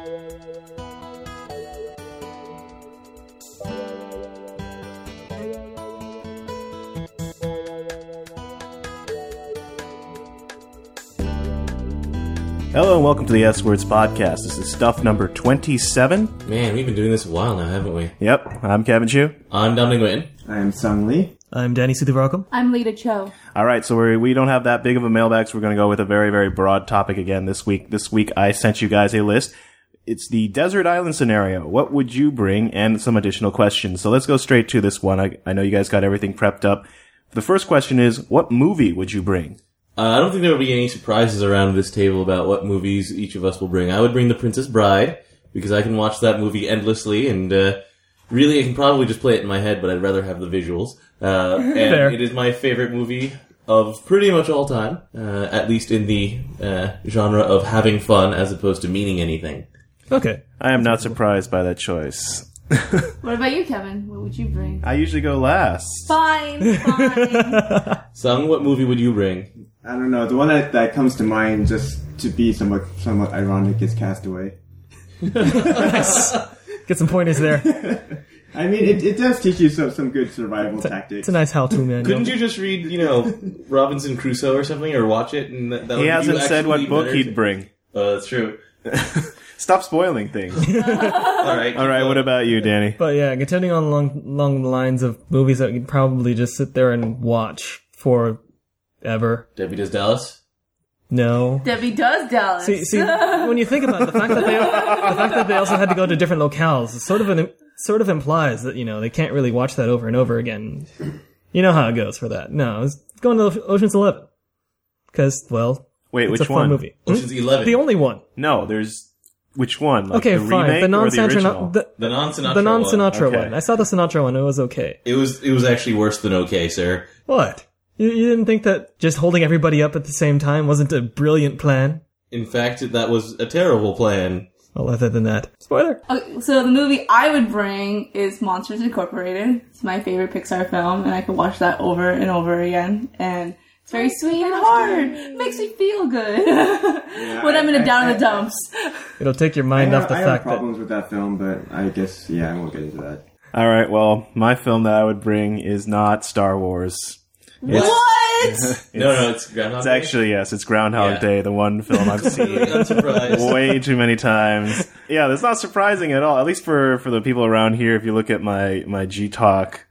Hello and welcome to the S-Words Podcast. This is stuff number 27. Man, we've been doing this a while now, haven't we? Yep, I'm Kevin Chu. I'm Dominic Nguyen. I am Sung Lee. I'm Danny Sudhivarakam. I'm Lita Cho. All right, so we don't have that big of a mailbag, so we're going to go with a very, very broad topic again this week. This week I sent you guys a list. It's the desert island scenario. What would you bring? And some additional questions. So let's go straight to this one. I know you guys got everything prepped up. The first question is, what movie would you bring? I don't think there will be any surprises around this table about what movies each of us will bring. I would bring The Princess Bride, because I can watch that movie endlessly, and really I can probably just play it in my head, but I'd rather have the visuals. And it is my favorite movie of pretty much all time, at least in the genre of having fun as opposed to meaning anything. Okay. I am not surprised by that choice. What about you, Kevin? What would you bring? I usually go last. Fine. Sung, what movie would you bring? I don't know. The one that comes to mind, just to be somewhat ironic, is Castaway. Nice. Get some pointers there. I mean, it does teach you some good survival tactics. It's a nice how-to manual. Couldn't you just read, Robinson Crusoe or something, or watch it? And that He hasn't said what book he'd bring. That's true. Stop spoiling things. All right. All right, what about you, Danny? But yeah, continuing on along the lines of movies that you'd probably just sit there and watch forever. Debbie Does Dallas? No. Debbie Does Dallas. See, when you think about it, the fact that they also had to go to different locales sort of implies that, they can't really watch that over and over again. You know how it goes for that. No, it's going to Ocean's 11. Because, well, Wait, it's which a fun one? movie. Ocean's 11. The only one. No, there's... Which one? Like Okay, the fine. remake The or the original? The non-Sinatra non-Sinatra one. one. Okay. I saw the Sinatra one. It was okay. It was actually worse than okay, sir. What? You didn't think that just holding everybody up at the same time wasn't a brilliant plan? In fact, that was a terrible plan. Well, other than that. Spoiler. Okay, so the movie I would bring is Monsters Incorporated. It's my favorite Pixar film, and I could watch that over and over again. And it's very sweet and hard. It makes me feel good when I'm in the down in the dumps. It'll take your mind off the I have fact that... problems with that film, but I guess, I won't get into that. All right, well, my film that I would bring is not Star Wars. What? No, it's Groundhog It's Day. actually, yes, it's Groundhog Yeah. Day, the one film I've seen Unsurprised. way too many times. Yeah, that's not surprising at all, at least for the people around here. If you look at my G-Talk,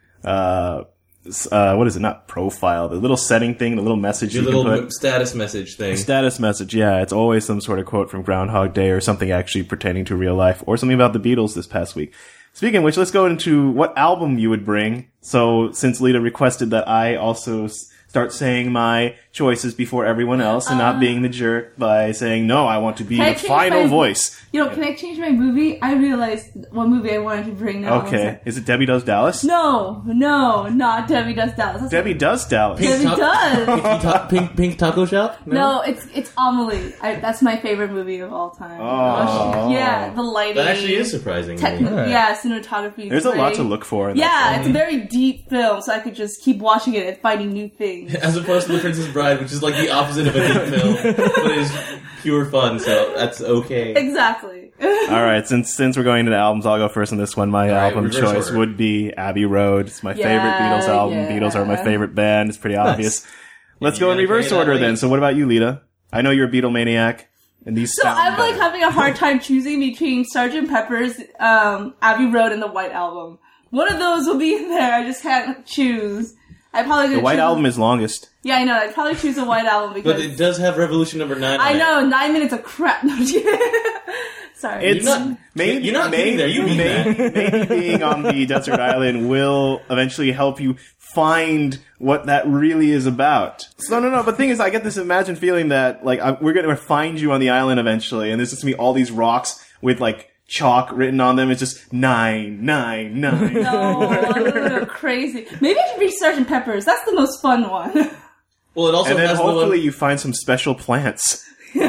what is it? Not profile, the little setting thing, the little message Your you little can put. status message thing. Status message, yeah. It's always some sort of quote from Groundhog Day or something actually pertaining to real life or something about the Beatles this past week. Speaking of which, let's go into what album you would bring. So, since Lita requested that I also start saying my choices before everyone else and not being the jerk by saying, no, I want to be the final voice. Can I change my movie? I realized what movie I wanted to bring now. Okay. Is it Debbie Does Dallas? No, not Debbie Does Dallas. That's Debbie Does Dallas. Debbie does. Pink Taco Shop? No, it's Amelie. That's my favorite movie of all time. Oh. Yeah, the lighting. That actually is surprising to me. Yeah, cinematography. There's a lot to look for in that Yeah, film. it's a very deep film, so I could just keep watching it and finding new things. As opposed to The Princess Bride, which is like the opposite of a deep film, but is pure fun, so that's okay. Exactly. All right, since we're going into the albums, I'll go first on this one. My album reverse choice order. would be Abbey Road. It's my favorite Beatles album. yeah. Beatles are my favorite band. It's pretty obvious. Let's go in you gotta reverse carry that order weight. then. So what about you, Lita? I know you're a Beatle maniac, and these So sound I'm like better. having a hard time choosing between Sgt. Pepper's, Abbey Road and the White Album. One of those will be in there. I just can't choose. I probably The gonna White choose- Album is longest. Yeah, I know. I'd probably choose the White Album because But it does have Revolution number 9 on I it. know 9 minutes of crap. No, I'm just kidding. Sorry. It's You're not kidding there. You mean that. maybe being on the desert island will eventually help you find what that really is about. So no. But the thing is, I get this imagined feeling that we're going to find you on the island eventually, and there's just going to be all these rocks with chalk written on them. It's just 9, 9, 9. No, crazy. Maybe I should read Sgt. Pepper's. That's the most fun one. Well, it also And then has the hopefully one you find some special plants.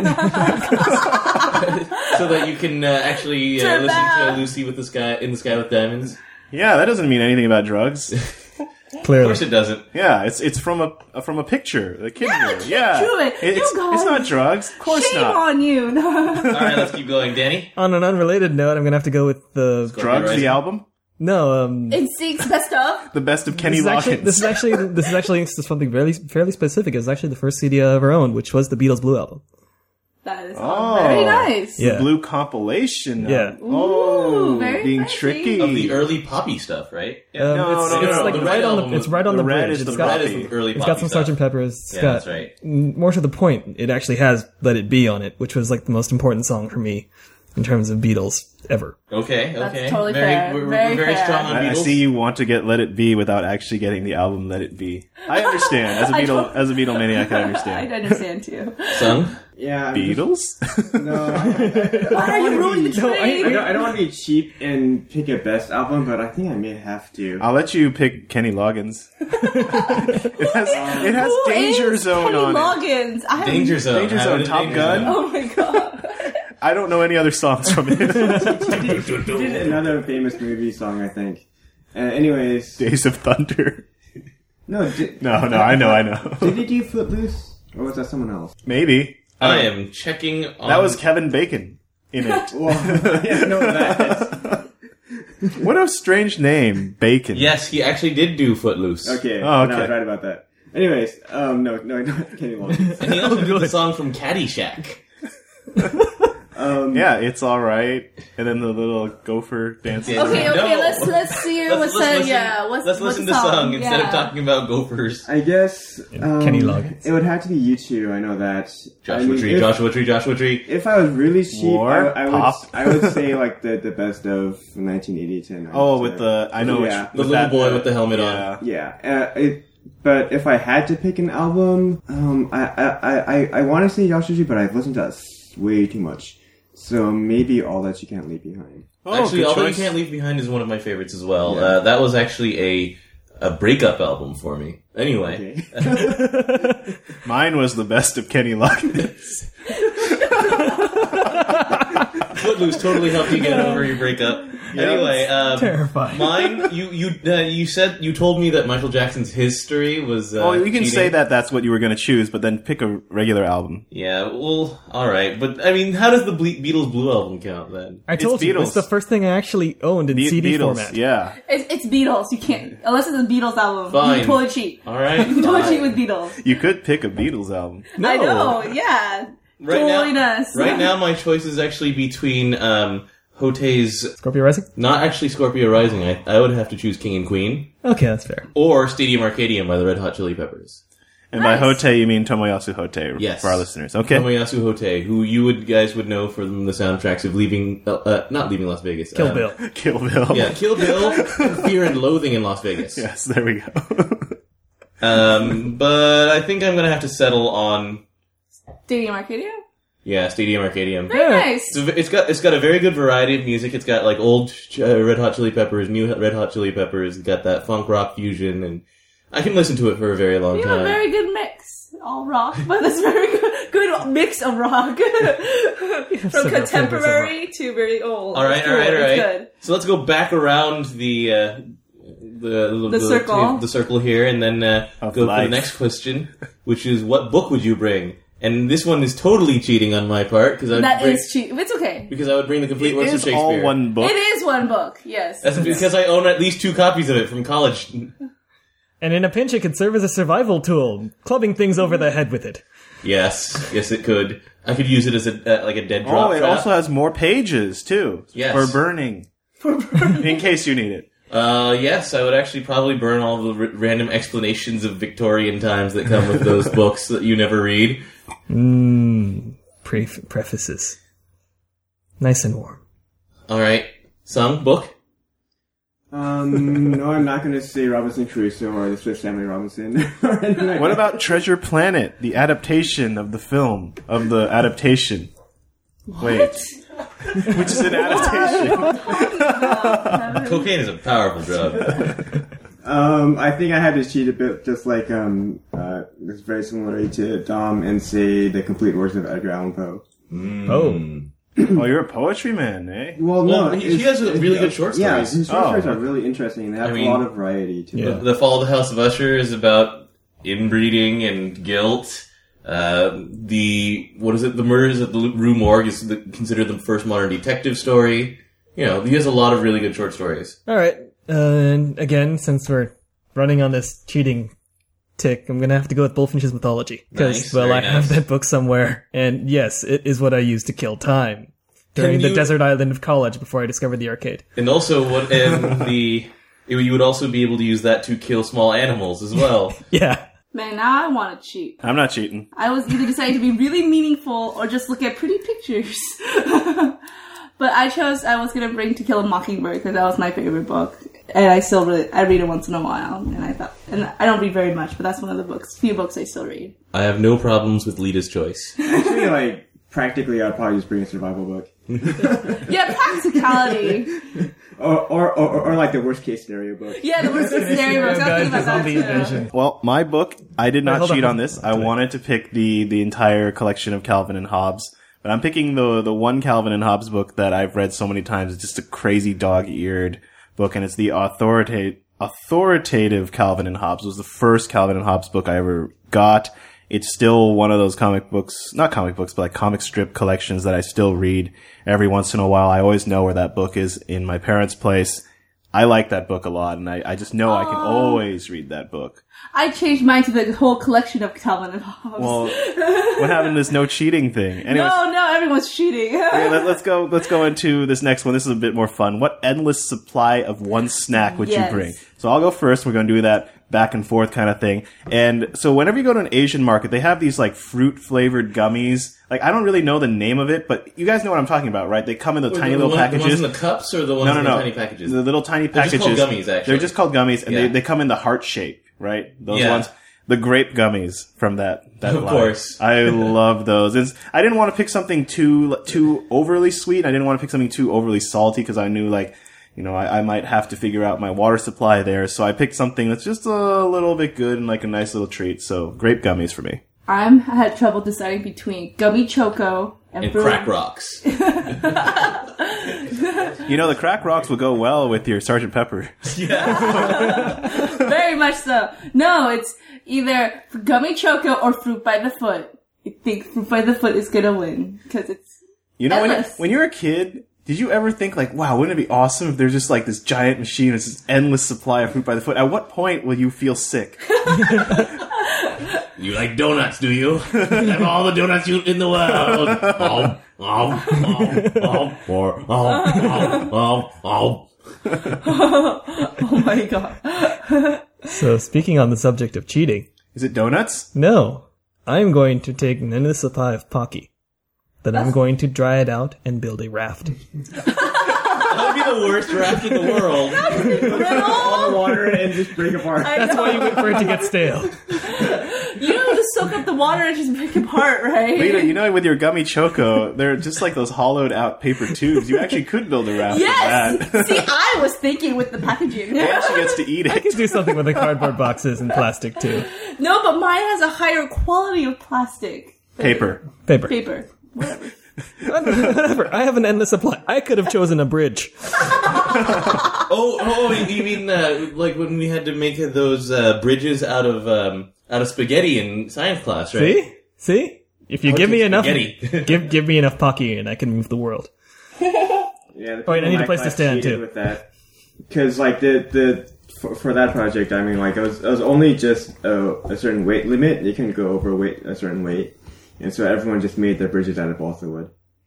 so that you can actually listen to Lucy with the Sky in the Sky with Diamonds. Yeah, that doesn't mean anything about drugs. Of Clearly. course it doesn't. Yeah, it's from a picture. The kid Yeah, mirror. Kid Yeah, Druid. It's You guys. not drugs. Of course Shame not. on you. All right, let's keep going. Danny? On an unrelated note, I'm gonna have to go with the Drugs, Rising. the album, no. Instinct's best of. the best of Kenny This is Loggins. actually something fairly specific. It's actually the first CD I ever owned, which was the Beatles Blue album. That is Oh. very nice. Yeah. Blue compilation. Yeah. Oh, Ooh, very being fancy. tricky. Of the early poppy stuff, right? Yeah. It's like The right red on album the it's was- right on the the red bridge. is It's the got Red is the early it's poppy got some stuff. Sgt. Pepper's. It's Yeah, got, that's right. More to the point, it actually has "Let It Be" on it, which was like the most important song for me in terms of Beatles ever. Okay, That's okay. totally very, fair. We're Very very fair. strong on I Beatles. see you want to get Let It Be without actually getting the album Let It Be. I understand. As a Beatle maniac, I I understand. understand too. Son? Yeah. I'm Beatles? just- no, Why are you ruining the train? I don't want to be cheap and pick a best album, but I think I may have to. I'll let you pick Kenny Loggins. it has Who Danger is Zone Kenny on it. Loggins? I have Danger Zone. Danger How Zone, did Top Danger Gun? Zone? Oh my god. I don't know any other songs from it. He did another famous movie song, I think. Anyways, Days of Thunder. no, No, I know. Did he do Footloose, or was that someone else? Maybe. I am checking on... That was Kevin Bacon in it. Well, yeah, no, that. What a strange name, Bacon. Yes, he actually did do Footloose. Okay, Oh, no, I okay. was right about that. Anyways, no, Kenny Loggins. And he also did the good. song from Caddyshack. Yeah, it's alright. And then the little gopher dancing. Yeah. Okay, No. let's hear what's listen, what's let's what's listen the to song instead of Yeah. talking about gophers. I guess Kenny Loggins. It would have to be U2. I know that. Joshua Tree, if, Joshua Tree. If I was really cheap, War, pop. I would say like the best of 1980 to 90. Oh, with the... I know Yeah. which... The with little that- boy with the helmet yeah. on. Yeah, but if I had to pick an album, I want to say Joshua Tree, but I've listened to that way too much. So maybe All That You Can't Leave Behind. Oh, Actually, good Although You choice. Can't Leave Behind is one of my favorites as well. Yeah. That was actually a breakup album for me. Anyway. Okay. Mine was the best of Kenny Loggins. Footloose totally helped you get over your breakup. Anyway, Terrifying. mine. You told me that Michael Jackson's History was. Oh, you can cheating. say that that's what you were going to choose, but then pick a regular album. Yeah, well, all right, but I mean, how does the Beatles Blue album count then? I told you, Beatles. it's the first thing I actually owned in CD Beatles, format. yeah. It's Beatles. You can't unless it's a Beatles album. Fine. You can totally cheat. All right, You can totally fine. cheat with Beatles. You could pick a Beatles album. I know. Yeah. Totally nice. Right now, my choice is actually between Hote's, Scorpio Rising? not actually Scorpio Rising. I would have to choose King and Queen Okay, that's fair. or Stadium Arcadium by the Red Hot Chili Peppers. And by Nice. Hote, you mean Tomoyasu Hote Yes. for our listeners. Okay. Tomoyasu Hote, who you guys would know from the soundtracks of not Leaving Las Vegas. Kill Bill. Kill Bill. Yeah, Kill Bill, Fear and Loathing in Las Vegas. Yes, there we go. But I think I'm gonna have to settle on, Stadium Arcadia. Stadium Arcadium. Very nice. So it's got a very good variety of music. It's got like old Red Hot Chili Peppers, new Red Hot Chili Peppers. It's got that funk rock fusion, and I can listen to it for a very long You have a time. very good mix. All rock, but it's very good mix of rock. From several contemporary to very old. All right, It's all right, cool. all It's right. good. So let's go back around the circle. the circle here, and then Of go for the life. next question, which is what book would you bring? And this one is totally cheating on my part because That is cheap. It's okay. because I would bring the complete It works of is Shakespeare. all one book. It is one book. Yes. That's because I own at least 2 copies of it from college. And in a pinch, it could serve as a survival tool, clubbing things over the head with it. Yes, it could. I could use it as a like a dead drop Oh, it trap. also has more pages, too. Yes. For burning. In case you need it. Yes, I would actually probably burn all the random explanations of Victorian times that come with those books that you never read. Prefaces. Nice and warm. All right, Sung, book. No, I'm not going to say Robinson Crusoe or the Swiss Family Robinson. or anything like What that. about Treasure Planet, the adaptation of the film, of the adaptation? Wait. Which is an adaptation. Cocaine is a powerful drug. I think I had to cheat a bit, just like it's very similar to Dom, and say the complete works of Edgar Allan Poe. Oh. Oh, you're a poetry man, eh? Well, no, Well, he has really good short Yeah, stories. his short stories Oh. are really interesting. And they have I mean, a lot of variety to Yeah. them. The Fall of the House of Usher is about inbreeding and guilt. The Murders at the Rue Morgue is considered the first modern detective story. You know, he has a lot of really good short stories. All right. And again, since we're running on this cheating tick, I'm gonna have to go with Bullfinch's Mythology because, Nice, well, very I have nice. that book somewhere, and yes, it is what I used to kill time during Can the you- desert island of college before I discovered the arcade. And also, you would also be able to use that to kill small animals as well. Yeah. Man, now I want to cheat. I'm not cheating. I was either deciding to be really meaningful or just look at pretty pictures. But I was going to bring To Kill a Mockingbird because that was my favorite book. And I read it once in a while. And I don't read very much, but that's one of the few books I still read. I have no problems with Lita's choice. Actually, like, practically, I'd probably just bring a survival book. Yeah, practicality. Or like the worst case scenario book. Yeah, the worst case scenario books. I was thinking about that Zombie too. invasion. Well, my book, I did not hold cheat on. on this. I wanted to pick the entire collection of Calvin and Hobbes. But I'm picking the one Calvin and Hobbes book that I've read so many times. It's just a crazy dog-eared book, and it's the authoritative Calvin and Hobbes. It was the first Calvin and Hobbes book I ever got. It's still one of those comic books, not comic books, but like comic strip collections that I still read every once in a while. I always know where that book is in my parents' place. I like that book a lot, and I just know I can always read that book. I changed mine to the whole collection of Calvin and Hobbes. Well, what happened to this no cheating thing? Anyways, No, everyone's cheating. okay, let's go into this next one. This is a bit more fun. What endless supply of one snack would Yes. you bring? So I'll go first. We're going to do that back and forth kind of thing. And so whenever you go to an Asian market, they have these like fruit flavored gummies. Like, I don't really know the name of it, but you guys know what I'm talking about, right? They come in the tiny little The packages. ones in the cups or the ones in the tiny packages? The little tiny They're just packages. called gummies, actually. They're just called gummies, and Yeah. they come in the heart shape, right? Those Yeah. ones. The grape gummies from that Of line. course. I love those. I didn't want to pick something too overly sweet. I didn't want to pick something too overly salty because I knew, like, you know, I might have to figure out my water supply there. So I picked something that's just a little bit good and like a nice little treat. So grape gummies for me. I had trouble deciding between Gummy Choco and Crack Rocks. You know, the crack rocks will go well with your Sgt. Pepper. Very much so. No, it's either Gummy Choco or Fruit by the Foot. I think Fruit by the Foot is gonna win because it's You know, endless. when you're a kid, did you ever think like, wow, wouldn't it be awesome if there's just like this giant machine with this endless supply of Fruit by the Foot? At what point will you feel sick? You like donuts, do you? Have all the donuts in the world. Oh my god. So speaking on the subject of cheating, Is it donuts? no, I'm going to take an endless supply of Pocky. Then I'm going to dry it out and build a raft. That would be the worst raft in the world. All the water and just break apart. That's why you wait for it to get stale. You don't just soak up the water and just break apart, right? Lita, you know, with your gummy choco, they're just like those hollowed out paper tubes. You actually could build a raft Yes! of that. See, I was thinking with the packaging. And she gets to eat I it. could do something with the cardboard boxes and plastic too. No, but mine has a higher quality of plastic. Paper. Paper. Whatever. Whatever. I have an endless supply. I could have chosen a bridge. Oh, you mean like when we had to make those bridges out of spaghetti in science class, right? See? If you How give much me is enough, spaghetti? give me enough Pocky and I can move the world. Yeah, the Oh, wait, I need people a place in to my stand, class cheated too. With that, because like for that project, I mean, like it was only just a certain weight limit. You can go over a certain weight, and so everyone just made their bridges out of balsa wood.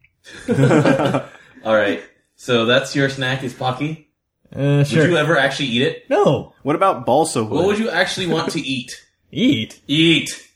All right. So that's your snack is Pocky. Sure. Would you ever actually eat it? No. What about balsa wood? What would you actually want to eat? Eat. Eat.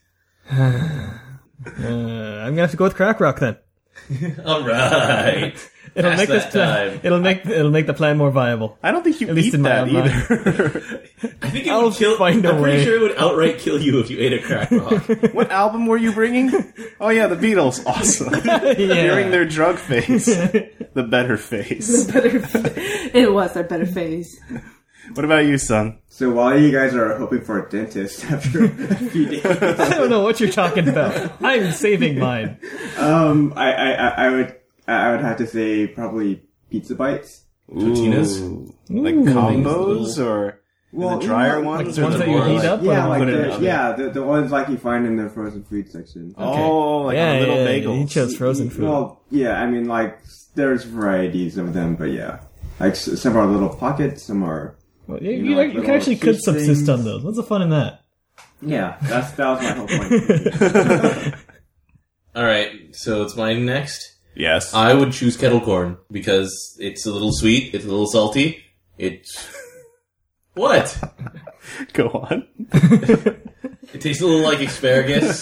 I'm gonna have to go with Crack Rock then. All right. It'll Pass make this that plan. time. It'll make the plan more viable. I don't think you At least eat in my that own mind. either. I think it I'll would kill. find a I'm pretty way. sure it would outright kill you if you ate a crack rock. What album were you bringing? Oh yeah, the Beatles. Awesome. During their drug phase. The better phase. It was their better phase. What about you, son? So while you guys are hoping for a dentist after a few days, I don't know what you're talking about. I'm saving mine. I I would have to say probably pizza bites. Tortillas? Ooh. Like combos or Well, the dryer you know, ones? Like or ones the that you more heat up? Yeah, or like put it in the the ones like you find in the frozen food section. Oh, like on little bagels. He chose frozen food. Well, yeah, I mean, like, there's varieties of them, but yeah. Like, some are little pockets, some are... Well, you you, know, like you little actually could subsist shoestrings. on those. What's the fun in that? Yeah, that was my whole point. Alright, so it's mine next. Yes. I would choose kettle corn because it's a little sweet, it's a little salty. It's... What? Go on. It tastes a little like asparagus.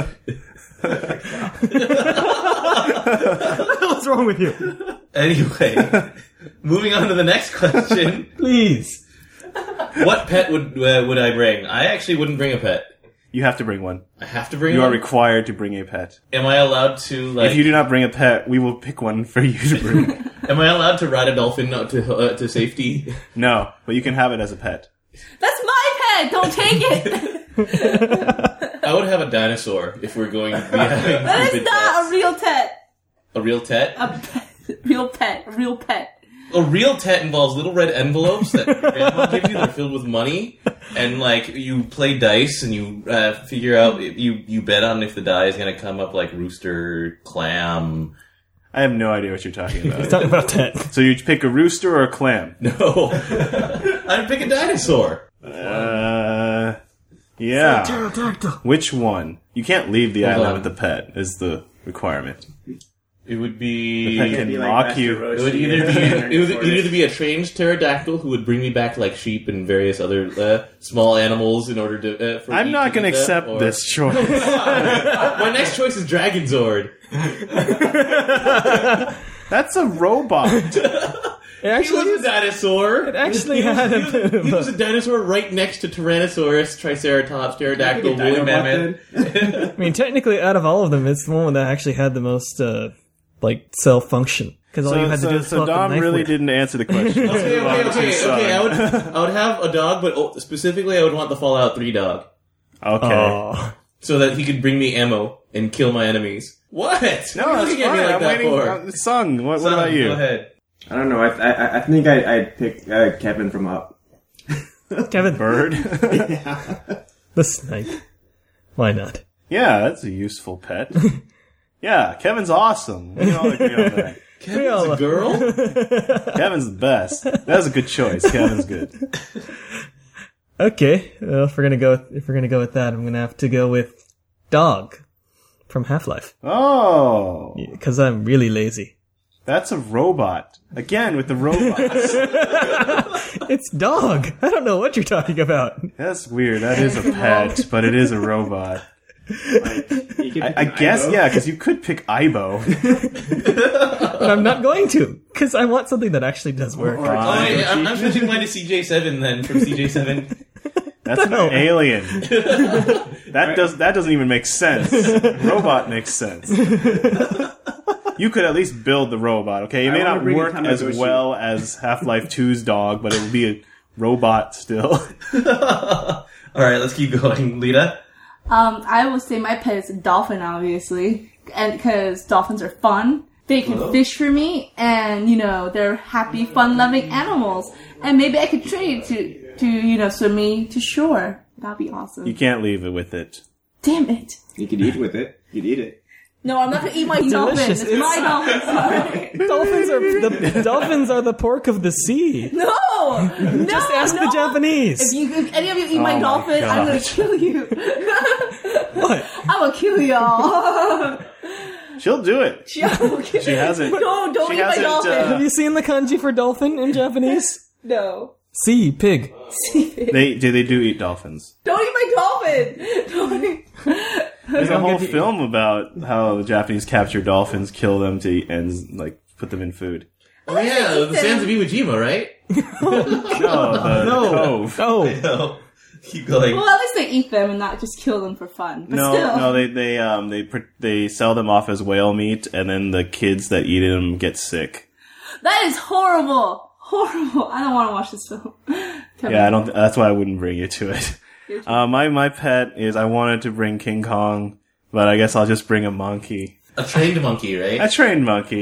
What's wrong with you? Anyway, moving on to the next question. Please. What pet would I bring? I actually wouldn't bring a pet. You have to bring one. I have to bring You are one? required to bring a pet. Am I allowed to, like... If you do not bring a pet, we will pick one for you to bring. Am I allowed to ride a dolphin to safety? No, but you can have it as a pet. That's my pet! Don't take it! I would have a dinosaur if we're going to be having That stupid is not pets. a real pet! A real tet? A pet. Real pet. A real pet. A real tet involves little red envelopes that your grandma gives you that are filled with money, and like you play dice and you figure out you bet on if the die is going to come up like rooster, clam. I have no idea what you're talking about. Talk about that. So you pick a rooster or a clam? No, I'd pick a dinosaur. Yeah. Pterodactyl. Which one? You can't leave the Hold island on. with the pet, is the requirement. It would The be. pet can Be like mock Master you. Roshi It would either and be Iron it would Forest. either be a trained pterodactyl who would bring me back like sheep and various other small animals in order to. For I'm me not to going to eat them, accept or- this choice. My next choice is Dragonzord. That's a robot. It He actually, was a dinosaur. it actually had a bit of He was a... a dinosaur right next to Tyrannosaurus, Triceratops, Pterodactyl, Like a woolly mammoth. Dinobot I mean, technically, out of all of them, it's the one that actually had the most, cell function. Because all you had to do was So pull out the Dom knife really with. didn't answer the question. Okay. I would have a dog, but specifically, I would want the Fallout 3 dog Okay. Oh. so that he could bring me ammo and kill my enemies. What? No, What are you that's looking at me fine. like I'm that waiting. for? Sung, what Son, about you? Go ahead. I don't know, I think I'd pick Kevin from Up. Kevin. Bird? The snake. Why not? Yeah, that's a useful pet. Yeah, Kevin's awesome. We all agree on that. Kevin's a girl? Kevin's the best. That's a good choice. Kevin's good. Okay, well, if we're gonna go with that, I'm gonna have to go with Dog from Half-Life. Oh, Because I'm really lazy. that's a robot. Again, with the robots. It's Dog! I don't know what you're talking about. That's weird. That is a pet, but it is a robot. I guess, yeah, because you could pick Aibo. But I'm not going to, because I want something that actually does work. Oh, wait, I'm switching mine to CJ7 then, from CJ7. That's an alien. That doesn't even make sense. Robot makes sense. You could at least build the robot, okay? It may wanna not bring work in as Tamagotchi. well as Half-Life 2's dog, but it would be a robot still. Alright, let's keep going. Lita? I will say my pet is a dolphin, obviously. And because dolphins are fun. They can fish for me, and, they're happy, fun-loving animals. And maybe I could train to swim me to shore. That'd be awesome. You can't leave it with it. Damn it. You could eat with it. You could eat it. No, I'm not gonna eat my dolphin. delicious. It's my dolphin, sorry. Dolphins are the pork of the sea. No! Just ask the Japanese. If any of you eat my my dolphin, I'm gonna God. kill you. What? I will kill y'all. She'll do it. She hasn't- Don't she eat my hasn't, dolphin. Have you seen the kanji for dolphin in Japanese? No. Sea, pig. They do eat dolphins. Don't eat my dolphin. Don't eat. There's a I'm whole gonna eat- film about how the Japanese capture dolphins, kill them to eat, and put them in food. Oh yeah, the Sands of Iwo Jima, right? No, the cove. Oh, No. Keep going. Well, at least they eat them and not just kill them for fun. But still. No, they sell them off as whale meat, and then the kids that eat them get sick. That is horrible. Horrible. I don't want to watch this film. Kevin. Yeah, that's why I wouldn't bring you to it. My pet is, I wanted to bring King Kong, but I guess I'll just bring a monkey. A trained monkey, right? A trained monkey.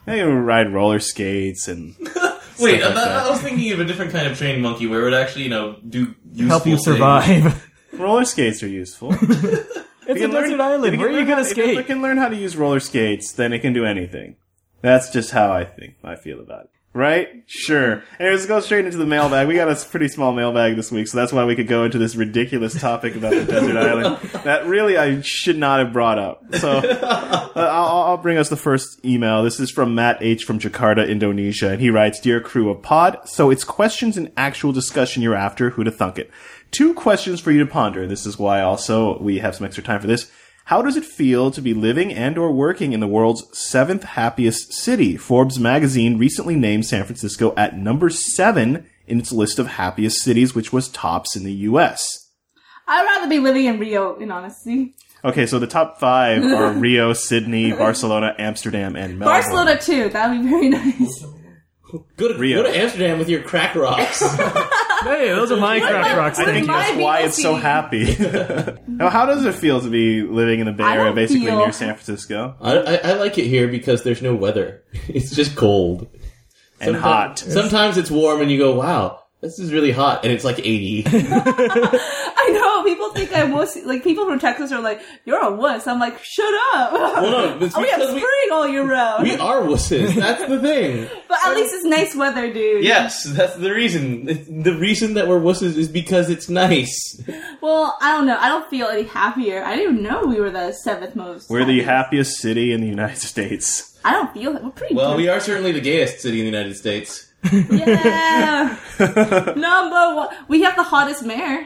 You can ride roller skates and Wait, stuff like that. I was thinking of a different kind of trained monkey where it would actually, do useful Help you things. survive. roller skates are useful. It's a desert island. Where are you gonna If it skate? can learn how to use roller skates, then it can do anything. That's just how I feel about it. Right? Sure. Anyways, let's go straight into the mailbag. We got a pretty small mailbag this week, so that's why we could go into this ridiculous topic about the desert island that really I should not have brought up. So, I'll bring us the first email. This is from Matt H. from Jakarta, Indonesia, and he writes, Dear crew of pod, so it's questions and actual discussion you're after, who'da thunk it. 2 questions for you to ponder. This is why also we have some extra time for this. How does it feel to be living and or working in the world's 7th happiest city? Forbes magazine recently named San Francisco at number 7 in its list of happiest cities, which was tops in the U.S. I'd rather be living in Rio, in honesty. Okay, so the top 5 are Rio, Sydney, Barcelona, Amsterdam, and Melbourne. Barcelona too. That would be very nice. Go Rio. to Amsterdam with your crack rocks. Hey, those are my crack rocks. I think My that's why it's so VLC. happy. Now, how does it feel to be living in the Bay I Area, don't basically feel- near San Francisco? I like it here because there's no weather. It's just cold. And hot. Sometimes it's warm and you go, wow, this is really hot. And it's like 80. I know, people think I'm wussy. Like, people from Texas are like, you're a wuss. I'm like, shut up. Well, no, it's we have because spring all year round. we are wusses. That's the thing. But at least it's nice weather, dude. Yes, that's the reason. The reason that we're wusses is because it's nice. Well, I don't know. I don't feel any happier. I didn't even know we were the 7th most. We're the happiest city in the United States. I don't feel it. We're pretty Well, good. we are certainly the gayest city in the United States. Yeah. Number 1. We have the hottest mayor.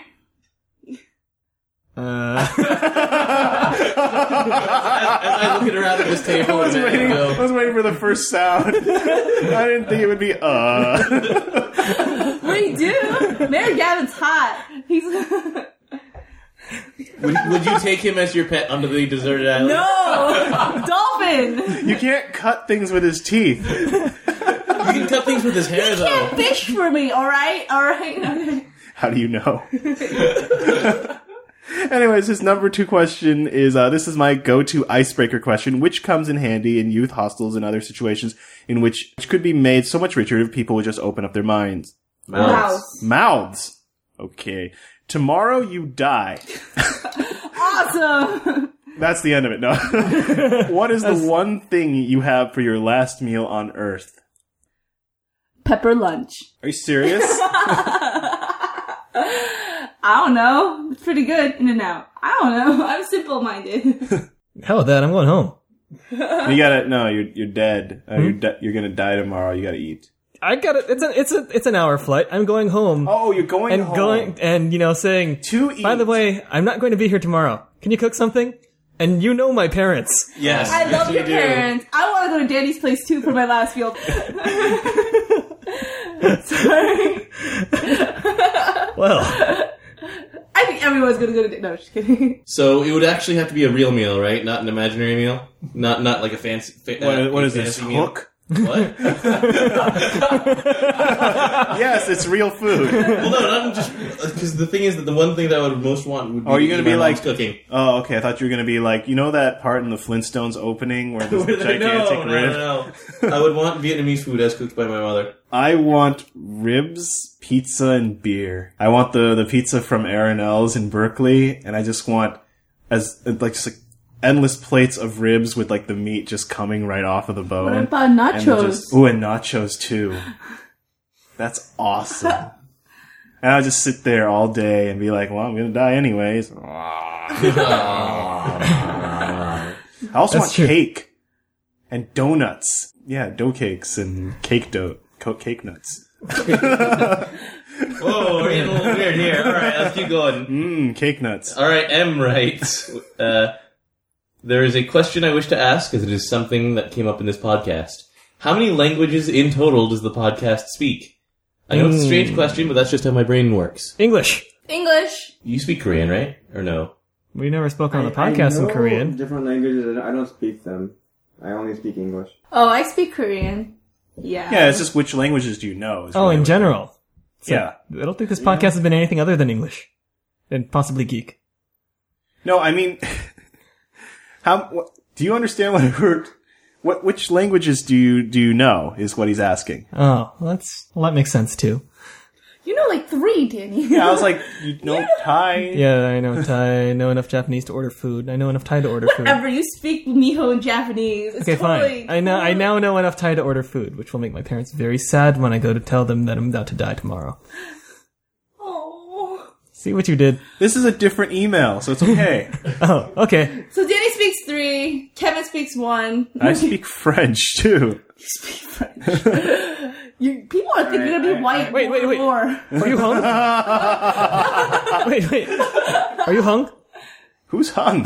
As I look around at this table and I go, was waiting for the first sound. I didn't think it would be We do. Mayor Gavin's hot. He's would you take him as your pet under the deserted island? no dolphin. You can't cut things with his teeth. You can cut things with his hair, though. Can't fish for me. All right. Okay. How do you know? Anyways, his number 2 question is, this is my go-to icebreaker question, which comes in handy in youth hostels and other situations in which could be made so much richer if people would just open up their minds. Mouths. Okay. Tomorrow you die. Awesome. That's the end of it. No. What is the one thing you have for your last meal on Earth? Pepper lunch. Are you serious? I don't know. It's pretty good. In and out. I don't know. I'm simple-minded. Hell with that. I'm going home. You gotta, no, you're dead. You're gonna die tomorrow. You gotta eat. I got it. It's an hour flight. I'm going home. Oh, you're going home. Saying, To eat. by the way, I'm not going to be here tomorrow. Can you cook something? And you know my parents. Yes, I love yes, your you do. parents. I want to go to Danny's place too for my last meal. Sorry. Well, I think everyone's gonna go to. No, just kidding. So it would actually have to be a real meal, right? Not an imaginary meal. Not like a fancy. What is this? fancy meal. Hook? What? Yes, it's real food. Well, no, not just because the thing is that the one thing that I would most want would be. Oh, are you gonna be my like mom's cooking? Oh, okay. I thought you were gonna be like, you know that part in the Flintstones opening where there's the gigantic rib? No. I would want Vietnamese food as cooked by my mother. I want ribs, pizza, and beer. I want the pizza from Aaron-L's in Berkeley, and I just want just endless plates of ribs with like the meat just coming right off of the bone. What about nachos? And nachos too. That's awesome. And I'll just sit there all day and be like, well, I'm gonna die anyways. I also want true. cake and donuts. Yeah, dough cakes and cake nuts. Whoa, we're getting a little weird here. All right, let's keep going. Cake nuts. All right, M writes, there is a question I wish to ask, as it is something that came up in this podcast. How many languages in total does the podcast speak? I know it's a strange question, but that's just how my brain works. English. English. You speak Korean, right? Or no? We never spoke on the podcast in know Korean. different languages. I don't speak them. I only speak English. Oh, I speak Korean. Yeah. Yeah, it's just which languages do you know? is Oh, really in what- general. Yeah. I don't think this podcast has been anything other than English. And possibly geek. No, I mean, do you understand what Which languages do you know? Is what he's asking. Oh, that makes sense too. You know, like 3, Danny. Yeah, I was like, you know Thai. Yeah, I know Thai. I know enough Japanese to order food. I know enough Thai to order food. Whatever, you speak Miho in Japanese. It's Okay, totally, fine. I now know enough Thai to order food, which will make my parents very sad when I go to tell them that I'm about to die tomorrow. Oh. See what you did? This is a different email, so it's okay. Oh, okay. So Danny speaks 3, Kevin speaks 1. I speak French too. You speak French. People are thinking you're gonna be white. Wait. More. Are you hung? Wait. Are you hung? Who's hung?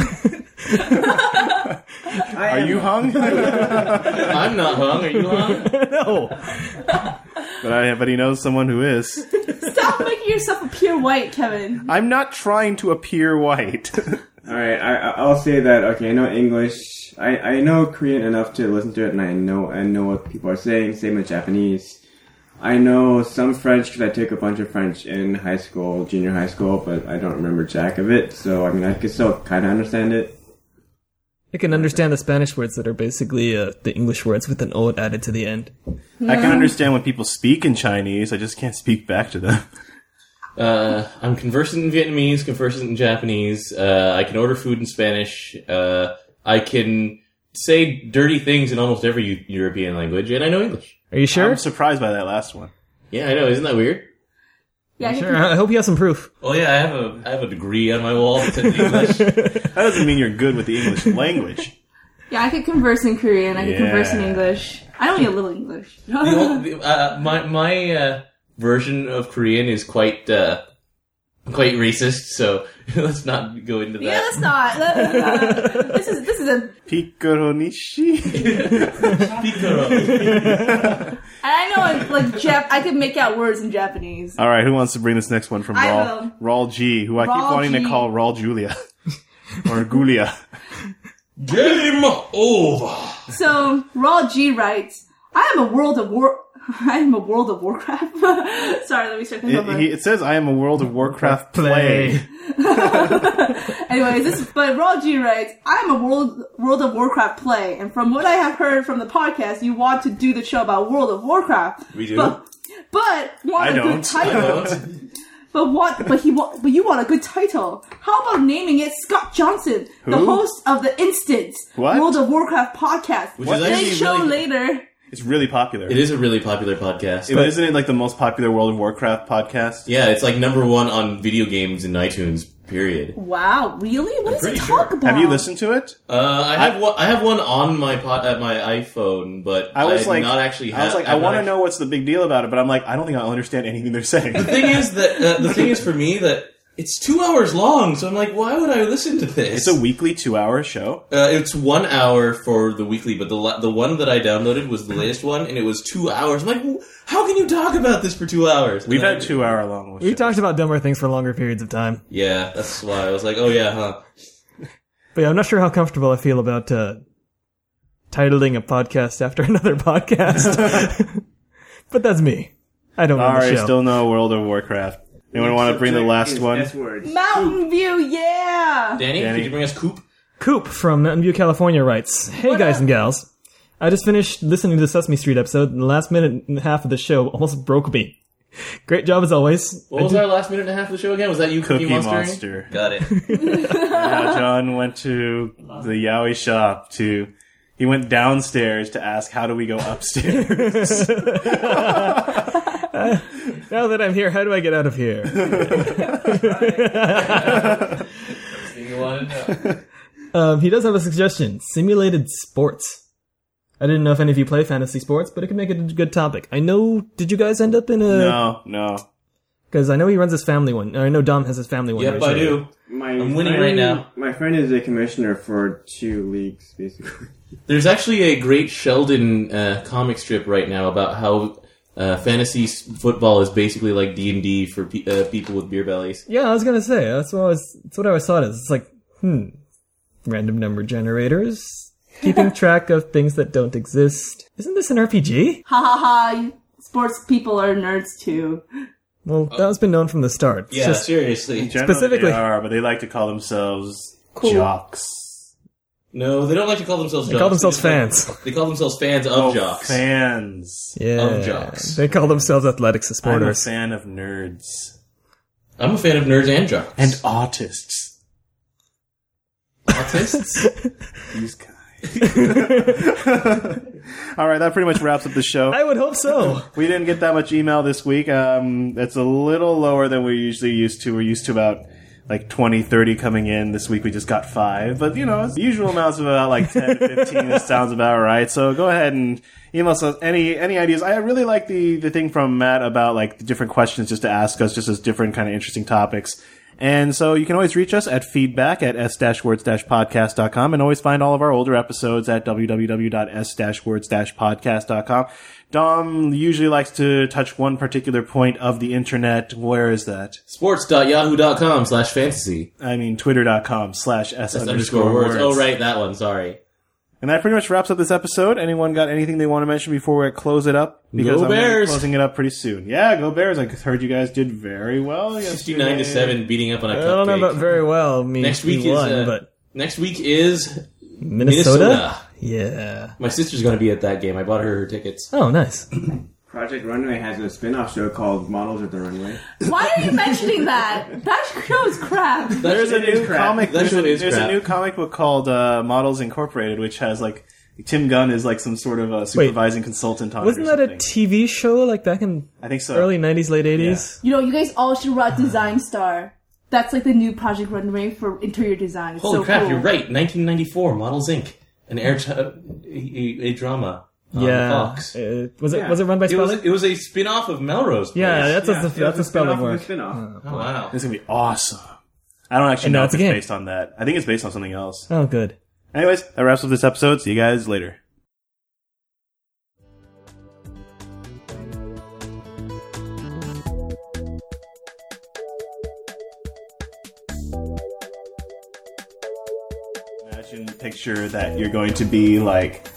Are you hung? I'm not hung. Are you hung? No. But he knows someone who is. Stop making yourself appear white, Kevin. I'm not trying to appear white. Alright, I'll say that, okay, I know English. I know Korean enough to listen to it, and I know what people are saying, same with Japanese. I know some French because I took a bunch of French in high school, junior high school, but I don't remember jack of it, so I mean, I can still kind of understand it. I can understand the Spanish words that are basically the English words with an O added to the end. I can understand when people speak in Chinese, I just can't speak back to them. I'm conversant in Vietnamese, conversant in Japanese. I can order food in Spanish. I can say dirty things in almost every European language, and I know English. Are you sure? I'm surprised by that last one. Yeah, I know. Isn't that weird? Yeah, Sure. I hope you have some proof. Oh yeah, I have a degree on my wall that says English. That doesn't mean you're good with the English language. yeah, I could converse in Korean. I could converse in Yeah. English. I know a little English. My version of Korean is quite racist, so let's not go into that. Yeah, that's not. This is a. Pikoronishi? Picaro. And I know like I could make out words in Japanese. Alright, who wants to bring this next one from I Raul? Raul G, who I keep Raul wanting G. to call Raul Julia. Or Gulia. Game over. So Raw G writes, "I am a World of Warcraft." Sorry, let me start this over. It says, I am a World of Warcraft play. Anyways, but Raw G writes, "I am a World of Warcraft play, and from what I have heard from the podcast, you want to do the show about World of Warcraft. We do. But want I a good don't. title. But you want a good title. How about naming it Scott Johnson, the Who? host of the Instant What? World of Warcraft podcast? Which is Big actually show really- later." It's really popular. It is a really popular podcast. Isn't it like the most popular World of Warcraft podcast? Yeah, it's like #1 on video games in iTunes. Period. Wow, really? What does he pretty talk sure. about? Have you listened to it? I have one on my my iPhone, but I was do like, not actually have. I was like, I want to know what's the big deal about it, but I'm like, I don't think I'll understand anything they're saying. The thing is that the thing is for me that it's 2 hours long, so I'm like, why would I listen to this? It's a weekly 2-hour show. It's 1 hour for the weekly, but the one that I downloaded was the latest one, and it was 2 hours. I'm like, how can you talk about this for 2 hours? We've And had 2-hour long ones. We talked about dumber things for longer periods of time. Yeah, that's why I was like, oh yeah, huh. But yeah, I'm not sure how comfortable I feel about titling a podcast after another podcast. But that's me. I don't know the Alright, show. still no World of Warcraft. Anyone want to bring the last one? S-words. Mountain View, yeah! Danny, Danny. could you bring us Coop? Coop from Mountain View, California writes, "Hey What guys up? and gals. I just finished listening to the Sesame Street episode, and the last minute and a half of the show almost broke me. Great job as always. What was our last minute and a half of the show again? Was that you, Cookie Monster. Got it. Yeah, John went to the Yowie shop he went downstairs to ask, how do we go upstairs? Now that I'm here, how do I get out of here?" You want to know? He does have a suggestion. Simulated sports. I didn't know if any of you play fantasy sports, but it could make it a good topic. Did you guys end up in a... No. Because I know he runs his family one. Or I know Dom has his family one. Yep, right? I do. I'm winning right now. My friend is a commissioner for 2 leagues, basically. There's actually a great Sheldon comic strip right now about how fantasy football is basically like D&D for people with beer bellies. Yeah, I was gonna say, that's what I always thought it is. It's like, random number generators, keeping track of things that don't exist. Isn't this an RPG? Ha ha ha, sports people are nerds too. Well, that's been known from the start. It's Yeah, just- seriously. Generally Specifically- they are, but they like to call themselves Cool. jocks. No, they don't like to call themselves jocks. They call themselves just fans. They call themselves fans of jocks. Fans. Yeah. Of jocks. They call themselves athletic I'm a supporters. fan of nerds. I'm a fan of nerds and jocks. And autists. autists. These guys. All right, that pretty much wraps up the show. I would hope so. We didn't get that much email this week. It's a little lower than we're usually used to. We're used to about like 20, 30 coming in. This week we just got 5. But, it's the usual amounts of about like 10 to 15. That sounds about right. So go ahead and email us any ideas. I really like the thing from Matt about like the different questions just to ask us, just as different kind of interesting topics. And so you can always reach us at feedback@s-words-podcast.com and always find all of our older episodes at www.s-words-podcast.com. Dom usually likes to touch one particular point of the internet. Where is that? Sports.yahoo.com/fantasy. I mean, twitter.com/s_words. Oh, right, that one, sorry. And that pretty much wraps up this episode. Anyone got anything they want to mention before we close it up? Because Go I'm gonna be Bears! closing it up pretty soon. Yeah, go Bears. I heard you guys did very well yesterday. 59-7 beating up on a I cupcake. don't know about very well. I mean, Next week we won, is but next week is Minnesota? Yeah. My sister's going to be at that game. I bought her tickets. Oh, nice. Project Runway has a spin-off show called Models of the Runway. Why are you mentioning that? That show is crap. There's a new comic. That show is There's crap. a new comic book called Models Incorporated, which has like Tim Gunn is like some sort of a supervising consultant on Wasn't it. Or that a something. TV show like back in I think so. early 90s, late 80s? You guys all should watch Design Star. That's like the new Project Runway for interior design. It's Holy so crap, cool. you're right. 1994, Models Inc. An a drama on Fox. Was it run by Spelling? It was a spin-off of Melrose Place. Yeah, that's a It's spelling spin-off of work. a spin-off. Oh, wow. It's gonna be awesome. I don't actually And know now if it's a it's game. based on that. I think it's based on something else. Oh, good. Anyways, that wraps up this episode. See you guys later. Imagine the picture that you're going to be like.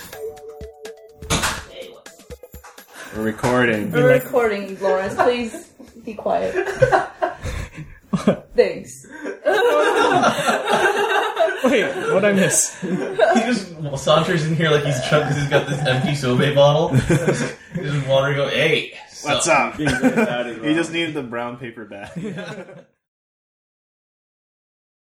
We're recording. We're recording, Lawrence. Please be quiet. Thanks. Wait, what'd I miss? He just saunters in here like he's drunk because he's got this empty sobe bottle. He's just wandering, go, hey, What's up? Being very sad as well. He just needed the brown paper bag.